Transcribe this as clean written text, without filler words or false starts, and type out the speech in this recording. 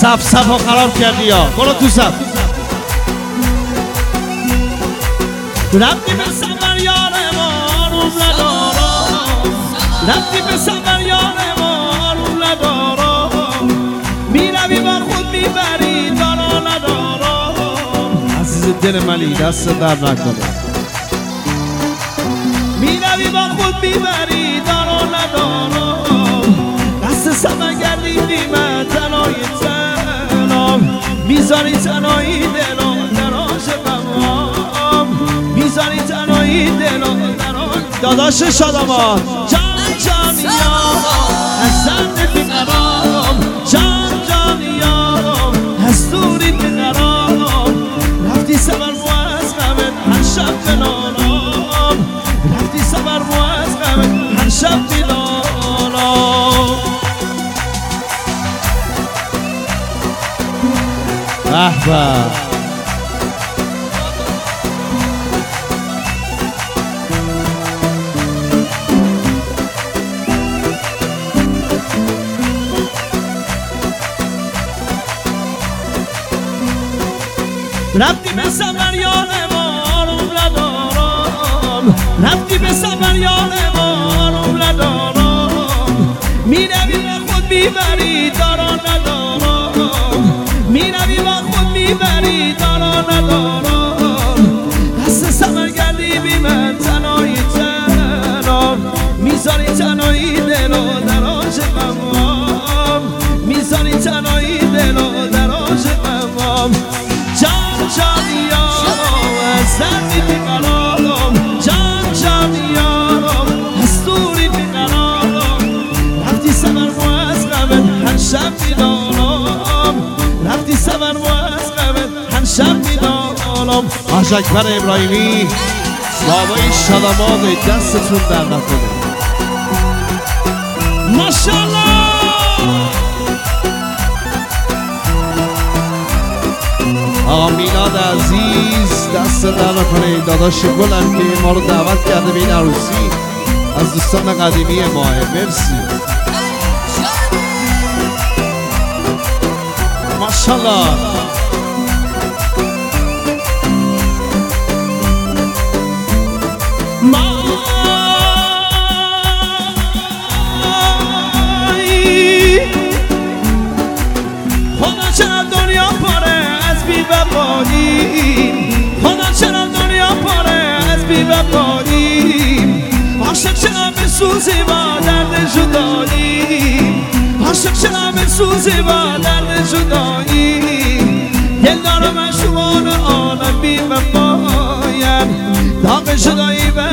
صف ها خراب کردی یا برو تو صف. رفتی به سفر یار ما رو ندارم، رفتی به سفر یار ما رو ندارم، میروی با خود میبری دارا ندارم. عزیز دل منی دست در نکنه، میروی با خود میبری دارا ندارم. دست سفر گردیدی من تنهای تنام، میذاری تنهایی دلم در عاشقم، میذاری تنهایی دلم در عاشقم. داداش شادمان جان جانیام از زنده بیقرارم، جان جانیام از دوری بیقرارم. رفتی سفر از غمت هر شب بنالم، رفتی سفر از غمت هر شب بنالم. احباب رفتی به سفر یار ما رو ندارم، رفتی به سفر یار ما رو ندارم، میروی با خود میبری دارا ندارم، میروی با خود میبری دارا ندارم. دست سفر گردی بی من تنهایی تنم، میذاری تنهایی دلو در عاشقم، میذاری تنهایی دلو در عاشقم. جان جانیام از زنی بیقرارم، جان جانیام از دوری بیقرارم. رفتی سفر از غمت هر شب بیدارم، رفتی سفر از غمت هر شب بیدارم. حاج اکبر ابراهیمی بابای شادمان دستتون در نکنه. ماشاءالله آقا میلاد عزیز دست در نکنه. داداش گلم که ما رو دعوت کرده به این عروسی از دوستان قدیمی ماه. مرسی ماشاءالله. خدا چرا دنیا پاره از بی‌وفایی، خدا چرا دنیا پاره از بی‌وفایی. عاشق چرا بسوزی با درد جدایی، عاشق چرا بسوزی با درد جدایی. دلدار مشوار عالم بی‌وفایم، داغ جدایی و